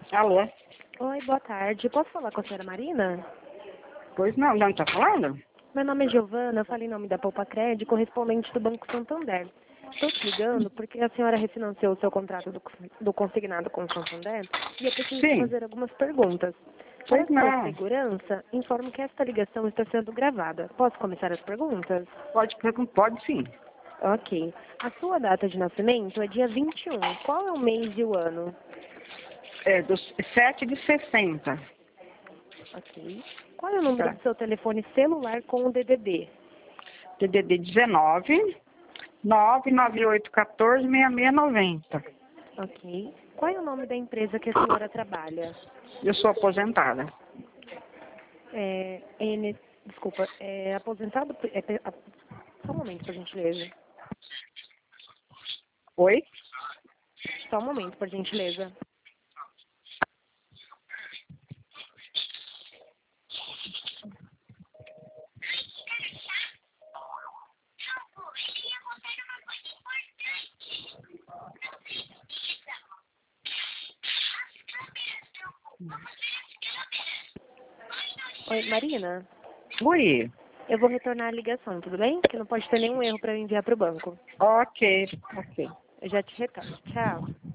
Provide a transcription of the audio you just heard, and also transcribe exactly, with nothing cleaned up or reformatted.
Alô? Oi, boa tarde. Posso falar com a senhora Marina? Pois não, não tá falando? Meu nome é Giovana, eu falei em nome da Poupa Crédito, correspondente do Banco Santander. Estou te ligando porque a senhora refinanciou o seu contrato do, do consignado com o Santander e eu preciso te Sim. fazer algumas perguntas. Para Pois sua não. segurança, informo que esta ligação está sendo gravada. Posso começar as perguntas? Pode perguntar, pode sim. Ok. A sua data de nascimento é dia vinte e um. Qual é o mês e o ano? É dos sete de sessenta. Ok. Qual é o número Tá. do seu telefone celular com o D D D? D D D dezenove, nove nove oito um quatro, seis seis nove zero. Ok. Qual é o nome da empresa que a senhora trabalha? Eu sou aposentada. É, N, desculpa, é aposentado... É, é, a- só um momento, por gentileza. Oi? Só um momento, por gentileza. Oi, Marina, Oi. eu vou retornar a ligação, tudo bem? Que não pode ter nenhum erro para eu enviar para o banco. Ok, ok. Eu já te retorno. Tchau.